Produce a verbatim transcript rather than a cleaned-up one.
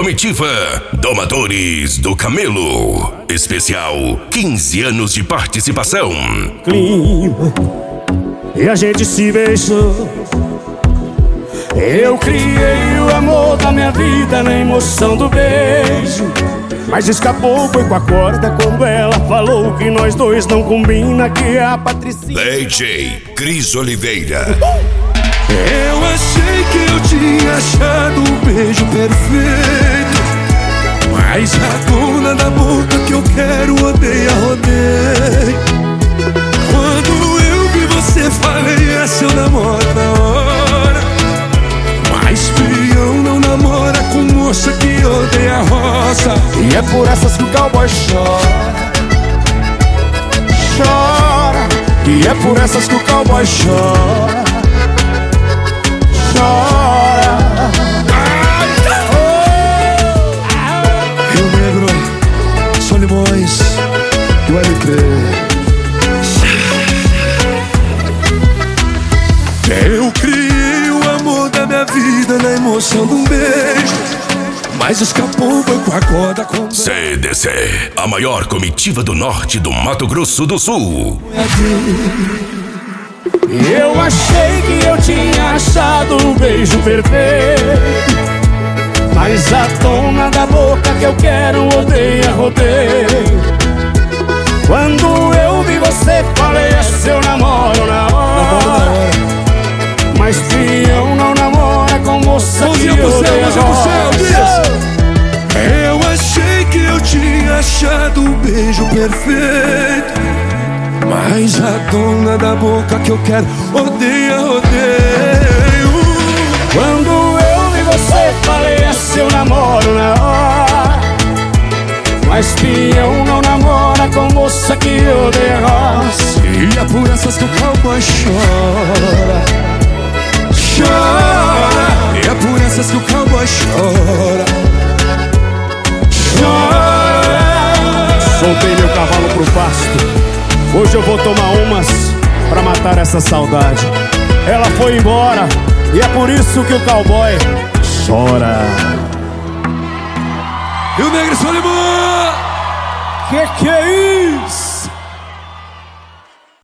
comitiva Domadores do Camelo. Especial quinze anos de participação. Clima, e a gente se beijou. Eu criei o amor da minha vida na emoção do beijo, mas escapou, foi com a corda quando ela falou que nós dois não combina, que é a Patricinha. D J Cris Oliveira. Eu achei que eu tinha achado o beijo perfeito, mas a dona da boca que eu quero odeia, rodeio. Quando eu vi você, falei, essa eu namoro na hora. Mas fião não namora com moça que odeia a roça. E é por essas que o cowboy chora, chora. E é por essas que o cowboy chora, chora. Rio Negro, Solimões, do L P. Eu criei o amor da minha vida na emoção de um beijo, mas escapou, foi com a corda com... C D C, a maior comitiva do norte do Mato Grosso do Sul. Eu achei que eu tinha achado o beijo perfeito, mas a dona da boca que eu quero odeia, rodeio. Quando eu vi você, falei, é seu namoro na hora. Mas fião não namora com moça que odeia a roça. Eu achei que eu tinha achado o beijo perfeito, mas a dona da boca que eu quero odeia, rodeio. Quando eu vi você, falei, é seu namoro na hora. Mas fião não namora com moça que odeia a roça. E é por essas que o cowboy chora, chora. E é por essas que o cowboy chora, chora. Soltei meu cavalo pro pasto, hoje eu vou tomar umas pra matar essa saudade. Ela foi embora e é por isso que o cowboy chora. Rio Negro, Solimão. Que que é isso?